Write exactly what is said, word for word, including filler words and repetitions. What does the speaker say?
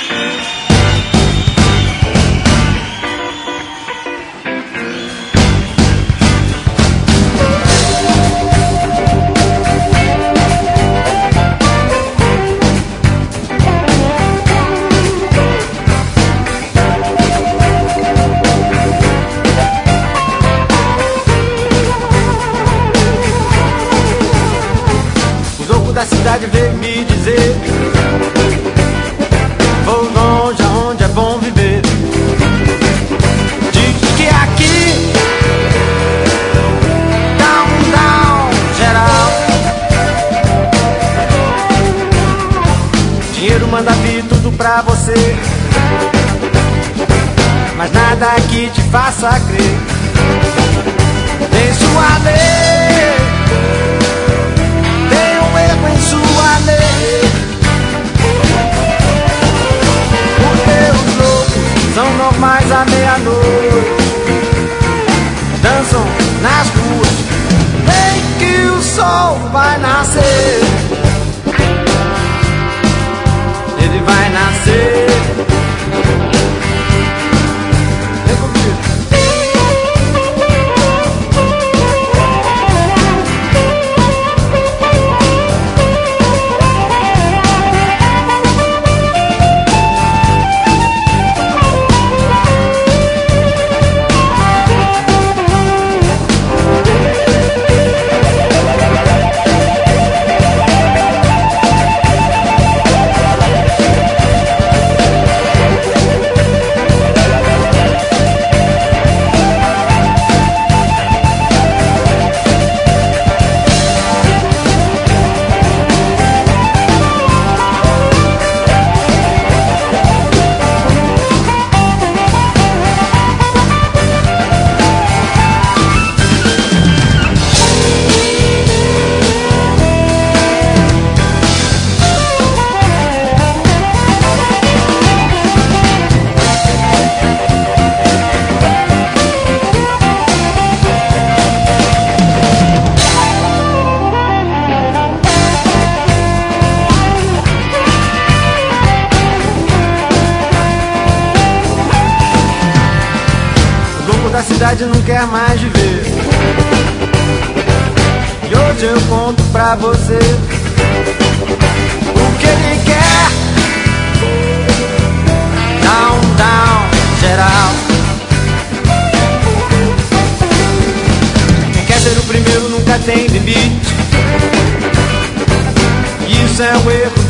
Da cidade veio me dizer: vou longe aonde é bom viver. Diz que aqui down, down, geral. Dinheiro manda vir tudo pra você, mas nada aqui te faça crer. Tem sua lei, em sua lei. Porque os loucos são normais à meia-noite, dançam nas ruas, nem que o sol vai nascer. Ele vai nascer. Vem comigo. Da cidade não quer mais viver, e hoje eu conto pra você o que ele quer. Down, down, geral. Quem quer ser o primeiro nunca tem limite, isso é um erro